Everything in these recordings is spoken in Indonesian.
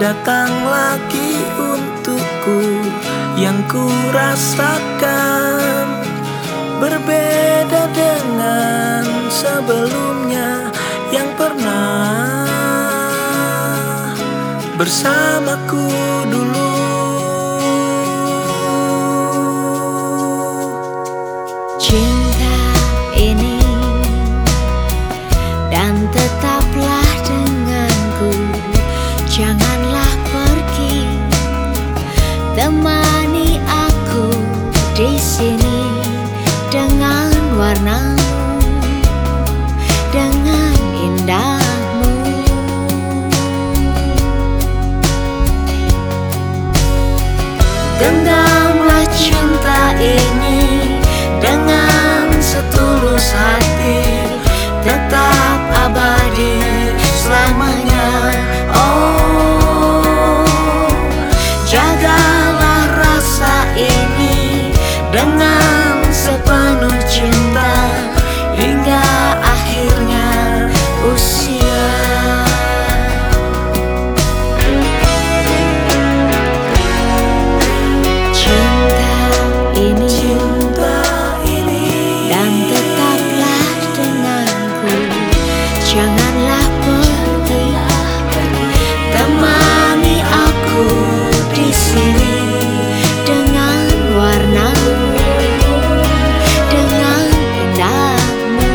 datang lagi untukku. Yang ku rasakan berbeda dengan sebelumnya yang pernah bersamaku dulu. Cinta ini dan tetaplah denganku, janganlah pergi, temani aku di sini dengan warnamu, dengan indahmu. Genggamlah cinta ini dengan setulus hati, tetap abadi selamanya. Oh, jagalah rasa ini dengan sepenuh cinta hingga akhirnya usia. Janganlah pergi, temani aku di sini dengan warnamu, dengan indahmu.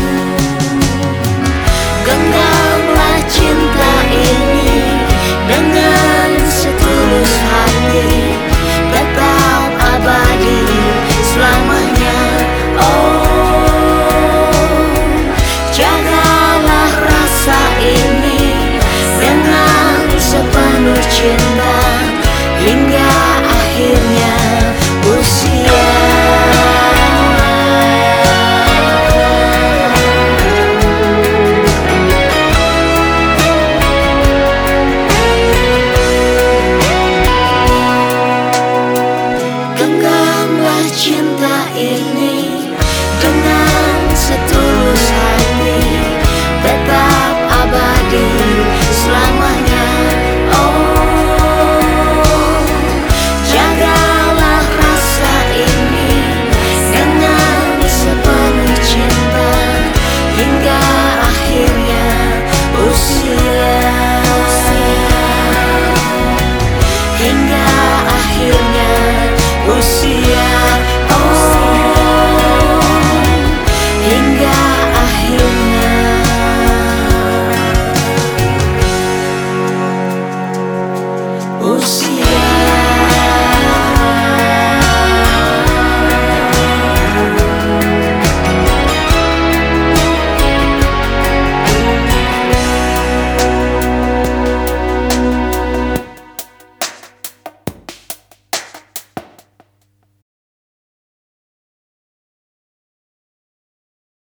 Genggamlah cinta ini dengan setulus hati, tetap abadi selamanya. Oh, jaga ini dengan sepenuh cinta